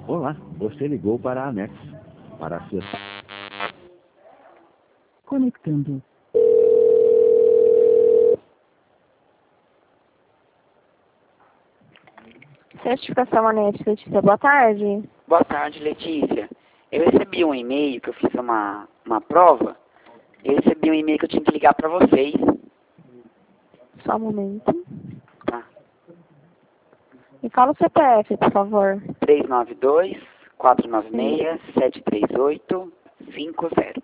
Olá, você ligou para a Anex. Para acessar. Conectando. Certificação Anex, Letícia, boa tarde. Boa tarde, Letícia. Eu recebi um e-mail que eu fiz uma prova. Eu recebi um e-mail que eu tinha que ligar para vocês. Só um momento. Tá. Me fala o CPF, por favor. 392-496-738-50.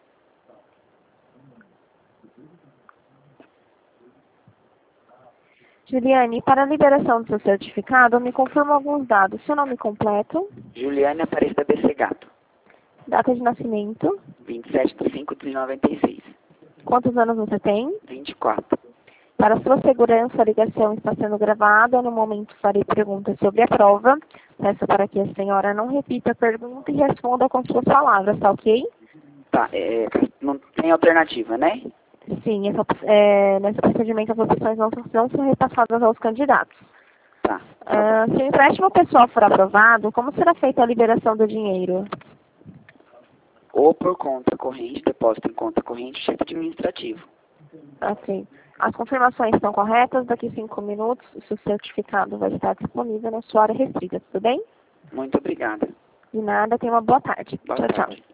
Juliane, para a liberação do seu certificado, me confirma alguns dados. Seu nome completo, Juliane Aparecida BC Gato. data de nascimento, 27/5/96. quantos anos você tem? 24. Para sua segurança, a ligação está sendo gravada. No momento, farei perguntas sobre a prova. Peço para que a senhora não repita a pergunta e responda com suas palavras, tá ok? Tá, não tem alternativa, né? Sim, nesse procedimento as opções não são repassadas aos candidatos. Tá. Se o empréstimo pessoal for aprovado, como será feita a liberação do dinheiro? Ou por conta corrente, depósito em conta corrente, cheque administrativo. Ok. As confirmações estão corretas. Daqui 5 minutos, o seu certificado vai estar disponível na sua área restrita, tudo bem? Muito obrigada. De nada, tenha uma boa tarde. Boa Tchau, tarde. tchau.